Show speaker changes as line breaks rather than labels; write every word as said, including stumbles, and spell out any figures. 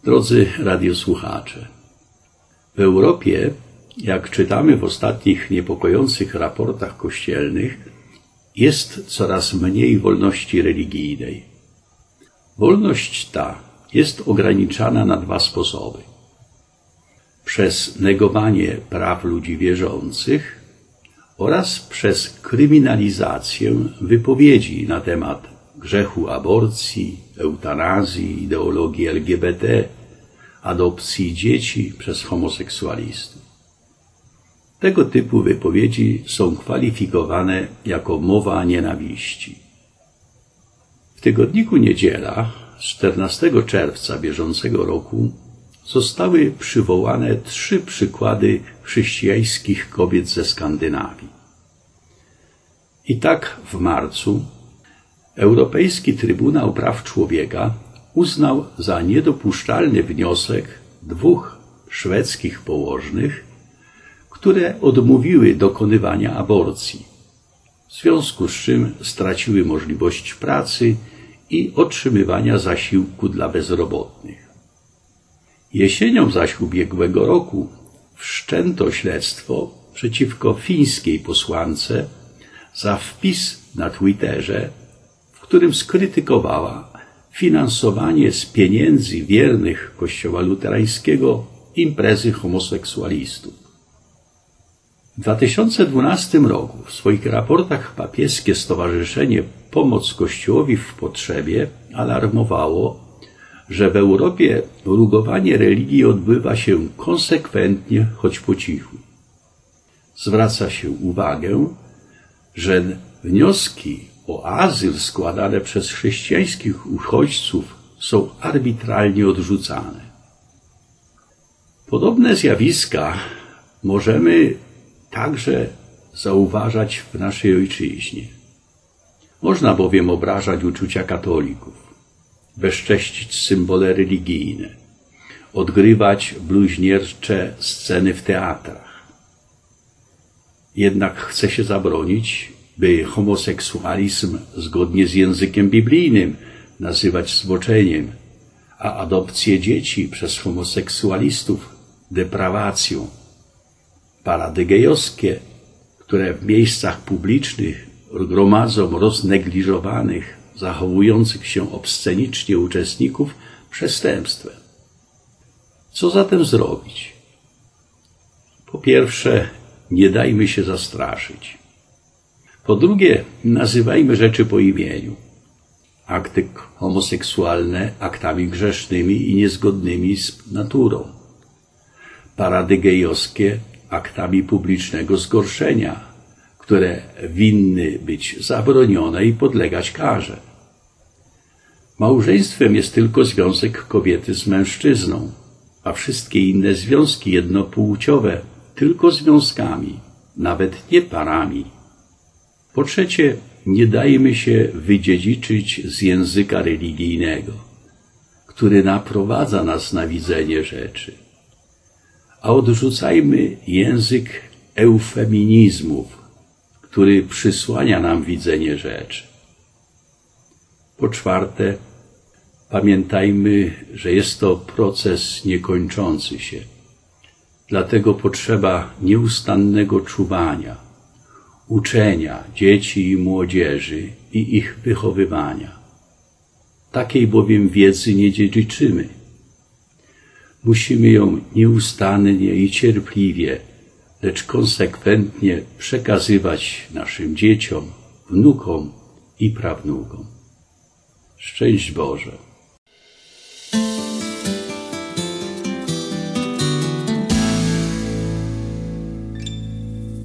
Drodzy radiosłuchacze, w Europie, jak czytamy w ostatnich niepokojących raportach kościelnych, jest coraz mniej wolności religijnej. Wolność ta jest ograniczana na dwa sposoby. Przez negowanie praw ludzi wierzących oraz przez kryminalizację wypowiedzi na temat grzechu aborcji, eutanazji, ideologii L G B T, adopcji dzieci przez homoseksualistów. Tego typu wypowiedzi są kwalifikowane jako mowa nienawiści. W tygodniku Niedziela z czternastego czerwca bieżącego roku zostały przywołane trzy przykłady chrześcijańskich kobiet ze Skandynawii. I tak w marcu Europejski Trybunał Praw Człowieka uznał za niedopuszczalny wniosek dwóch szwedzkich położnych, które odmówiły dokonywania aborcji, w związku z czym straciły możliwość pracy i otrzymywania zasiłku dla bezrobotnych. Jesienią zaś ubiegłego roku wszczęto śledztwo przeciwko fińskiej posłance za wpis na Twitterze, w którym skrytykowała finansowanie z pieniędzy wiernych Kościoła luterańskiego imprezy homoseksualistów. W dwa tysiące dwunastym roku w swoich raportach papieskie Stowarzyszenie Pomoc Kościołowi w Potrzebie alarmowało, że w Europie rugowanie religii odbywa się konsekwentnie, choć po cichu. Zwraca się uwagę, że wnioski o azyl składane przez chrześcijańskich uchodźców są arbitralnie odrzucane. Podobne zjawiska możemy także zauważać w naszej ojczyźnie. Można bowiem obrażać uczucia katolików, bezcześcić symbole religijne, odgrywać bluźniercze sceny w teatrach. Jednak chce się zabronić, by homoseksualizm zgodnie z językiem biblijnym nazywać zboczeniem, a adopcję dzieci przez homoseksualistów deprawacją. Parady gejowskie, które w miejscach publicznych gromadzą roznegliżowanych, zachowujących się obscenicznie uczestników, przestępstwem. Co zatem zrobić? Po pierwsze, nie dajmy się zastraszyć. Po drugie, nazywajmy rzeczy po imieniu. Akty homoseksualne aktami grzesznymi i niezgodnymi z naturą. Parady gejowskie aktami publicznego zgorszenia, które winny być zabronione i podlegać karze. Małżeństwem jest tylko związek kobiety z mężczyzną, a wszystkie inne związki jednopłciowe tylko związkami, nawet nie parami. Po trzecie, nie dajmy się wydziedziczyć z języka religijnego, który naprowadza nas na widzenie rzeczy, a odrzucajmy język eufeminizmów, który przysłania nam widzenie rzeczy. Po czwarte, pamiętajmy, że jest to proces niekończący się. Dlatego potrzeba nieustannego czuwania, uczenia dzieci i młodzieży i ich wychowywania. Takiej bowiem wiedzy nie dziedziczymy. Musimy ją nieustannie i cierpliwie, lecz konsekwentnie przekazywać naszym dzieciom, wnukom i prawnukom. Szczęść Boże!